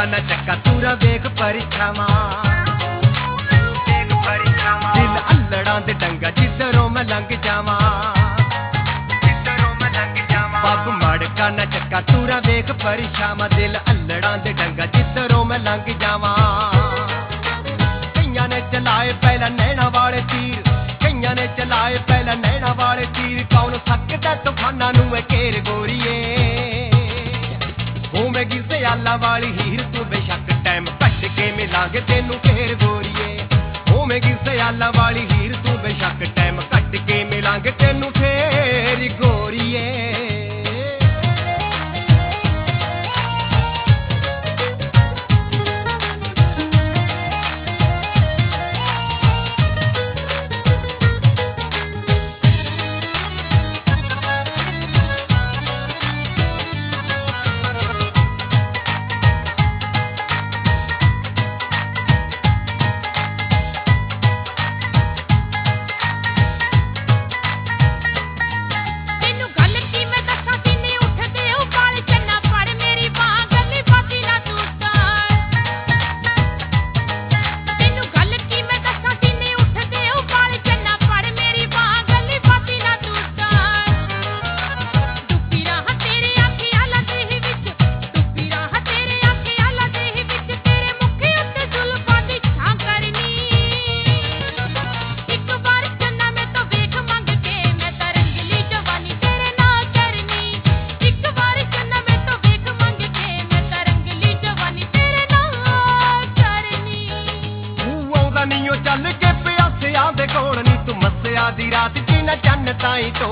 ना चक्का तूरा वेख परिछावा दिल अल्लड़ां दे डंगा जिधरों मैं लंघ जावा पग मड़का ना चक्का तूरा वेख परिछावा दिल अल्लड़ां दे डंगा जिधरों मैं लंघ जावा कईयां ने चलाए पहला नैना वाले तीर कईयां ने चलाए पहला नैना वाले तीर कौन सकदा तूफाना नूं घेर गोरीए होवेगी सियाला वाली हीर तू बेशक टाइम कट के मिलांगे तेनू फेर गोरीए होवेगी सियाला वाली हीर तू बेशक टाइम कट के मिलांगे तेनू फेर गोरीए चल के प्यासिया दे कोल नी तू मस्सिया दी रात की न चन्न ताई तो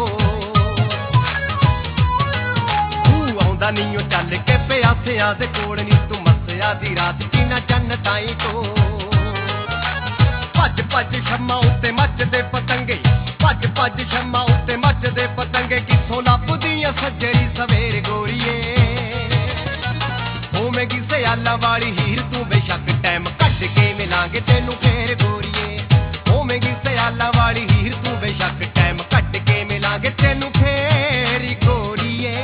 आउंदा नी चल के प्यासिया दे कोल नी तू मस्सिया दी रात की न चन्न ताई तो भज भज शम्मा उत्ते मचदे पतंगे भज भज शम्मा उत्ते मचदे पतंगे किथों लभदियां सजरी सवेर गोरीए होवेगी सियाला वाली हीर तू बेशक टाइम कट के मिलांगे तेनू फेर गोरीए होवेगी सियाला वाली हीर तू बेशक टाइम कट के मिलांगे तेनू फेर गोरीए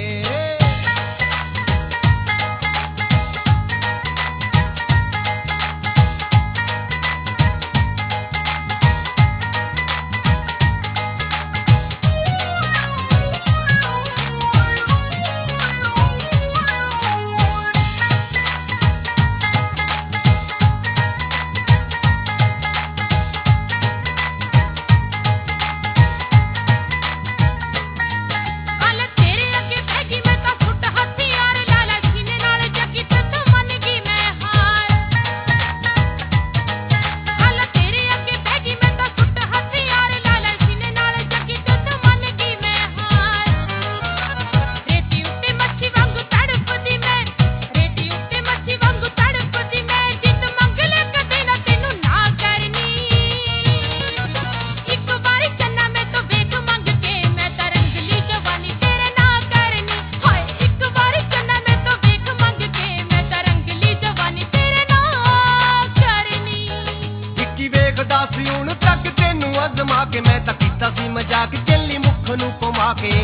के मैं तां कीता सी मजाक चली मुख नूं घुमा के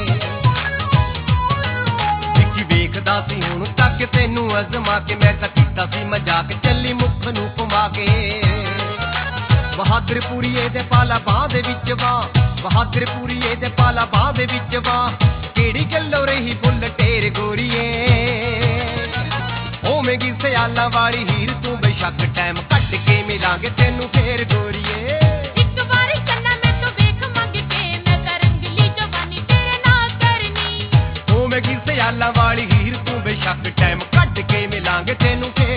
देखी वेखदा सी हुण तक तैनूं अजमा के मैं तां कीता सी मजाक चली मुख नूं घुमा के बहादुर पुरीए दे पाला बाह दे विच वा बहादुर पुरीए दे पाला बाह दे विच वा केड़ी गल्लों रही फुल टेर गोरीए होवेगी सियाला वाली हीर तू बेशक टाइम कट के मिलांगे तेनू फेर गोरीए सियाला वाली हीर तू बेशक टाइम कट के मिलांगे तेनू।